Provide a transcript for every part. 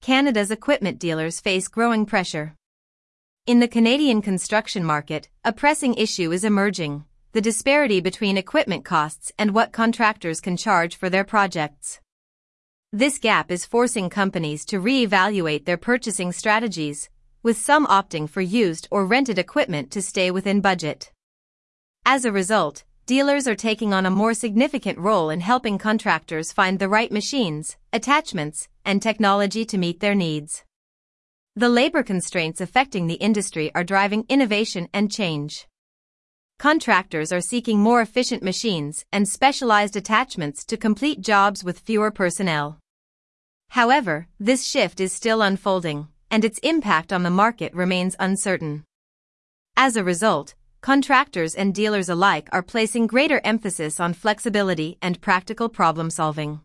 Canada's equipment dealers face growing pressure. In the Canadian construction market, a pressing issue is emerging: the disparity between equipment costs and what contractors can charge for their projects. This gap is forcing companies to re-evaluate their purchasing strategies, with some opting for used or rented equipment to stay within budget. As a result, dealers are taking on a more significant role in helping contractors find the right machines, attachments, and technology to meet their needs. The labor constraints affecting the industry are driving innovation and change. Contractors are seeking more efficient machines and specialized attachments to complete jobs with fewer personnel. However, this shift is still unfolding, and its impact on the market remains uncertain. As a result, contractors and dealers alike are placing greater emphasis on flexibility and practical problem-solving.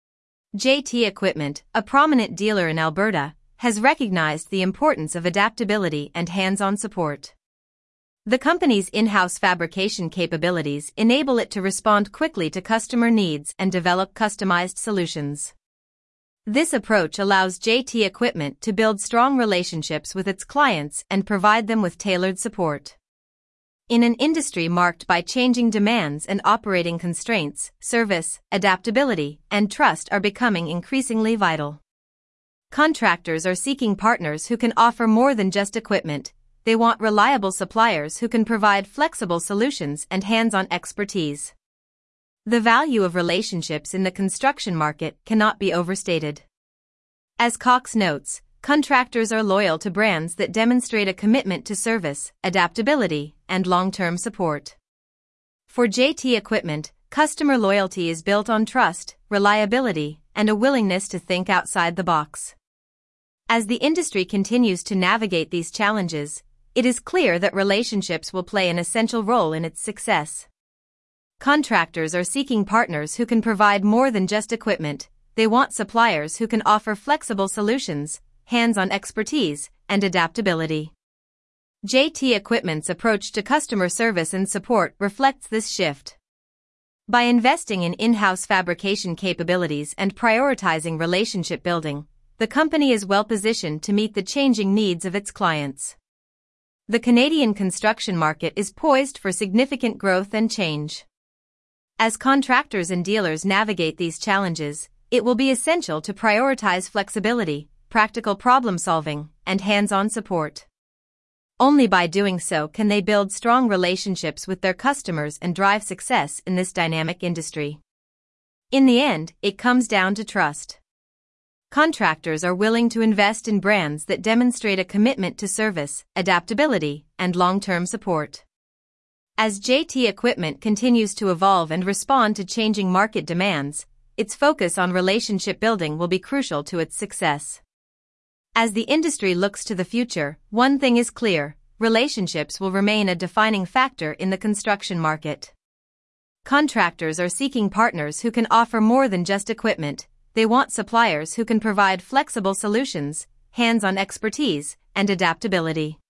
JT Equipment, a prominent dealer in Alberta, has recognized the importance of adaptability and hands-on support. The company's in-house fabrication capabilities enable it to respond quickly to customer needs and develop customized solutions. This approach allows JT Equipment to build strong relationships with its clients and provide them with tailored support. In an industry marked by changing demands and operating constraints, service, adaptability, and trust are becoming increasingly vital. Contractors are seeking partners who can offer more than just equipment. They want reliable suppliers who can provide flexible solutions and hands-on expertise. The value of relationships in the construction market cannot be overstated. As Cox notes, contractors are loyal to brands that demonstrate a commitment to service, adaptability, and long-term support. For JT Equipment, customer loyalty is built on trust, reliability, and a willingness to think outside the box. As the industry continues to navigate these challenges, it is clear that relationships will play an essential role in its success. Contractors are seeking partners who can provide more than just equipment. They want suppliers who can offer flexible solutions, hands-on expertise, and adaptability. JT Equipment's approach to customer service and support reflects this shift. By investing in in-house fabrication capabilities and prioritizing relationship building, the company is well-positioned to meet the changing needs of its clients. The Canadian construction market is poised for significant growth and change. As contractors and dealers navigate these challenges, it will be essential to prioritize flexibility, practical problem-solving, and hands-on support. Only by doing so can they build strong relationships with their customers and drive success in this dynamic industry. In the end, it comes down to trust. Contractors are willing to invest in brands that demonstrate a commitment to service, adaptability, and long-term support. As JT Equipment continues to evolve and respond to changing market demands, its focus on relationship building will be crucial to its success. As the industry looks to the future, one thing is clear: relationships will remain a defining factor in the construction market. Contractors are seeking partners who can offer more than just equipment. They want suppliers who can provide flexible solutions, hands-on expertise, and adaptability.